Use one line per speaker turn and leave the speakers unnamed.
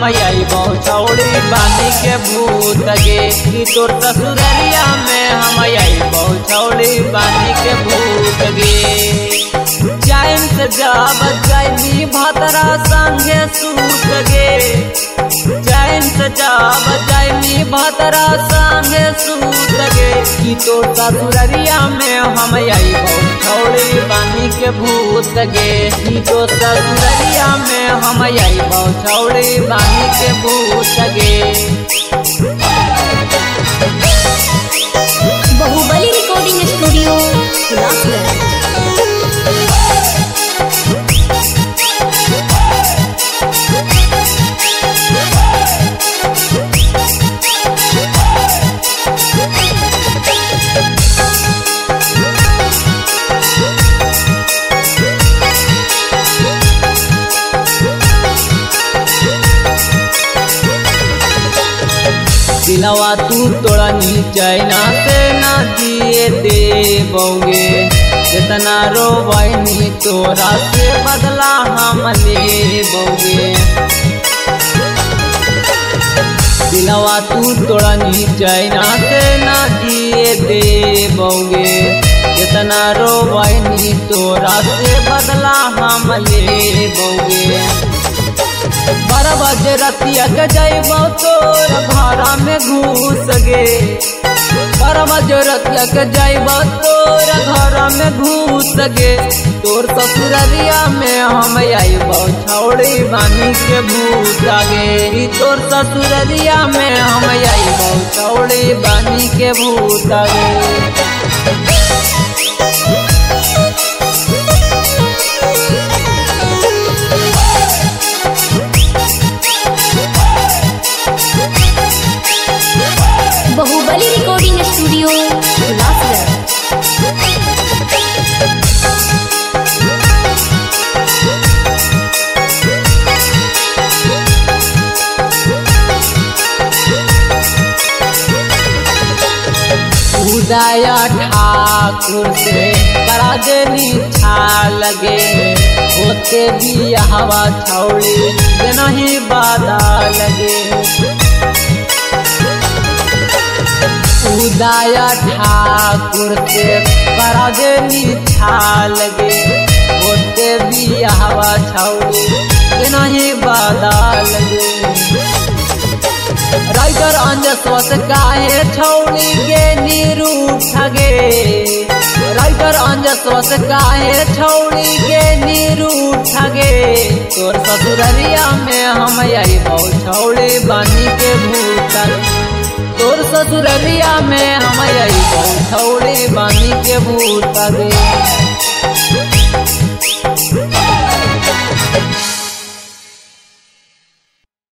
हम अइबो छौड़ी बानी के भूत गे कि तोर ससुररिया में हम अइबो छौड़ी बानी के भूत गे। जाइम से जब जाइमी भतरा संगे सूत गे, जाइम से जब जाइमी भतरा संगे सूत गे कि तोर ससुररिया में हम अइबो छौड़ी बानी के भूत गे कि तोर ससुररिया में हम अइबो छौड़ी बानी के भूत गे।
Bahubali recording studio Hulasnagar.
दिलवा तू तोड़ा नीचैना से ना जिए देबोगे, जितना रोवैनी तोरा से बदला हम लेबोगे। दिलवा तू तोड़ा नीचैना से ना जिए देबोगे, जितना रोवैनी तोरा से बदला हम लेबोगे। 12 बजे रतिया के जइबो तोर घरा में घुस गे, 12 बजे रतिया के जइबो तोर घरा में घुस गे। तोर ससुररिया में हम अइबो छौड़ी बानी के भूत गे, तोर ससुररिया में हम अइबो छौड़ी बानी के भूत गे।
Bahubali recording studio हुलासनगर।
उदय ठाकुर से करा देनी छा लगे, होते भी हवा छौड़ी नहीं बाधा लगे। उदय ठाकुर से करा देनी छा लगे, होते भी हवा छौड़ी नहीं बाधा लगे। राइटर अंजस्वस काहे छौड़ी गे निरूठ गे, राइटर अंजस्वस काहे छौड़ी गे निरूठ गे। तोर ससुररिया में हम अइबो छौड़ी बानी के भूत, तोर ससुररिया में हम अइबो छौड़ी बानी के भूत गे।